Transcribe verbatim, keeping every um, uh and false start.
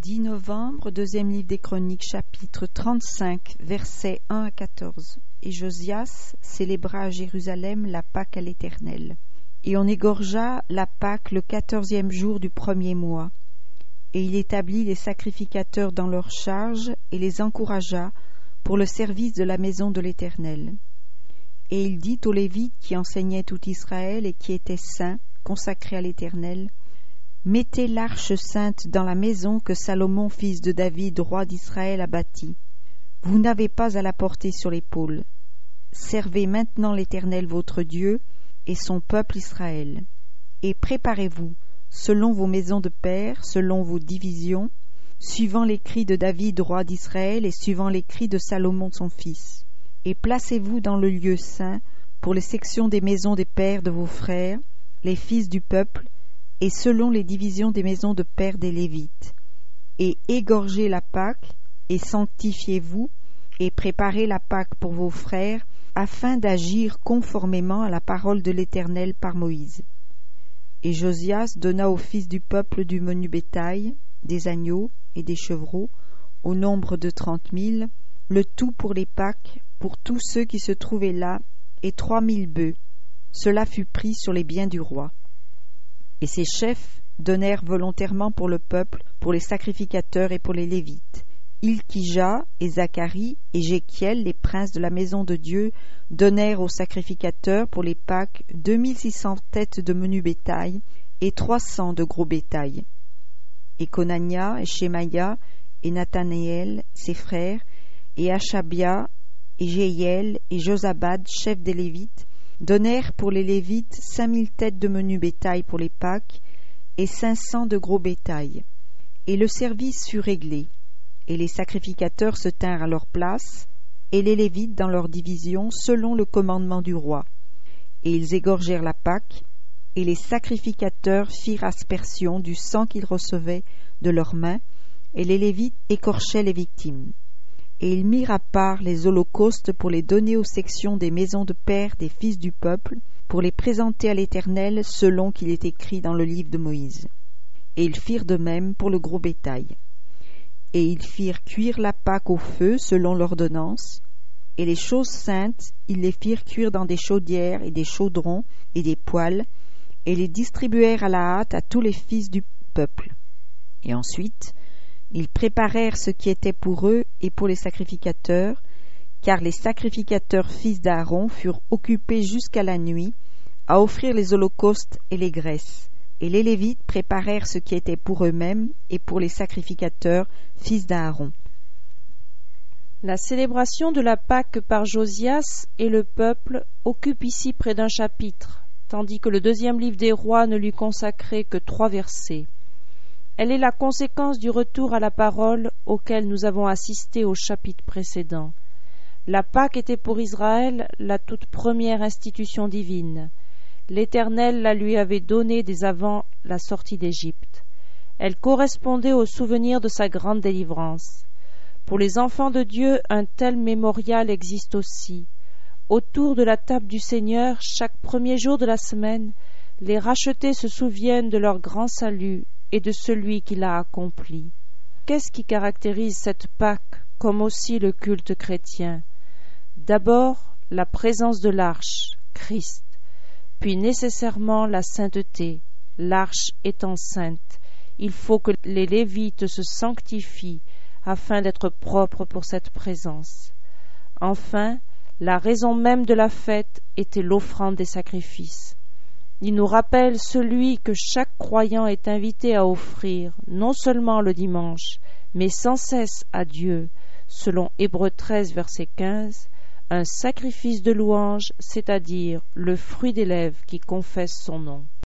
dix novembre, deuxième livre des Chroniques, chapitre trente-cinq, versets un à quatorze. Et Josias célébra à Jérusalem la Pâque à l'Éternel. Et on égorgea la Pâque le quatorzième jour du premier mois. Et il établit les sacrificateurs dans leur charge et les encouragea pour le service de la maison de l'Éternel. Et il dit aux Lévites qui enseignaient tout Israël et qui étaient saints, consacrés à l'Éternel: mettez l'arche sainte dans la maison que Salomon, fils de David, roi d'Israël, a bâtie. Vous n'avez pas à la porter sur l'épaule. Servez maintenant l'Éternel votre Dieu et son peuple Israël. Et préparez-vous, selon vos maisons de pères, selon vos divisions, suivant les cris de David, roi d'Israël, et suivant les cris de Salomon son fils. Et placez-vous dans le lieu saint pour les sections des maisons des pères de vos frères, les fils du peuple, et selon les divisions des maisons de pères des Lévites. Et égorgez la Pâque, et sanctifiez-vous, et préparez la Pâque pour vos frères, afin d'agir conformément à la parole de l'Éternel par Moïse. Et Josias donna aux fils du peuple du menu bétail, des agneaux et des chevreaux, au nombre de trente mille, le tout pour les Pâques, pour tous ceux qui se trouvaient là, et trois mille bœufs. Cela fut pris sur les biens du roi. Et ses chefs donnèrent volontairement pour le peuple, pour les sacrificateurs et pour les Lévites. Ilkija et Zacharie et Jéchiel, les princes de la maison de Dieu, donnèrent aux sacrificateurs pour les Pâques deux mille six cents têtes de menu bétail et trois cents de gros bétail. Et Conania et Shemaïa et Nathanéel, ses frères, et Achabia et Jéhiel et Josabad, chefs des Lévites, donnèrent pour les Lévites cinq mille têtes de menu bétail pour les Pâques et cinq cents de gros bétail. Et le service fut réglé, et les sacrificateurs se tinrent à leur place, et les Lévites dans leur division, selon le commandement du roi. Et ils égorgèrent la Pâque, et les sacrificateurs firent aspersion du sang qu'ils recevaient de leurs mains, et les Lévites écorchaient les victimes. Et ils mirent à part les holocaustes pour les donner aux sections des maisons de pères des fils du peuple, pour les présenter à l'Éternel selon qu'il est écrit dans le livre de Moïse. Et ils firent de même pour le gros bétail. Et ils firent cuire la Pâque au feu selon l'ordonnance, et les choses saintes, ils les firent cuire dans des chaudières et des chaudrons et des poêles, et les distribuèrent à la hâte à tous les fils du peuple. Et ensuite, ils préparèrent ce qui était pour eux et pour les sacrificateurs, car les sacrificateurs fils d'Aaron furent occupés jusqu'à la nuit à offrir les holocaustes et les graisses. Et les Lévites préparèrent ce qui était pour eux-mêmes et pour les sacrificateurs fils d'Aaron. La célébration de la Pâque par Josias et le peuple occupe ici près d'un chapitre, tandis que le deuxième livre des rois ne lui consacrait que trois versets. Elle est la conséquence du retour à la parole auquel nous avons assisté au chapitre précédent. La Pâque était pour Israël la toute première institution divine. L'Éternel la lui avait donnée dès avant la sortie d'Égypte. Elle correspondait au souvenir de sa grande délivrance. Pour les enfants de Dieu, un tel mémorial existe aussi. Autour de la table du Seigneur, chaque premier jour de la semaine, les rachetés se souviennent de leur grand salut et de celui qui l'a accompli. Qu'est-ce qui caractérise cette Pâque, comme aussi le culte chrétien? D'abord, la présence de l'arche, Christ, puis nécessairement la sainteté, l'arche étant sainte. Il faut que les Lévites se sanctifient afin d'être propres pour cette présence. Enfin, la raison même de la fête était l'offrande des sacrifices. Il nous rappelle celui que chaque croyant est invité à offrir, non seulement le dimanche, mais sans cesse à Dieu, selon Hébreux treize, verset quinze, un sacrifice de louange, c'est-à-dire le fruit des lèvres qui confesse son nom.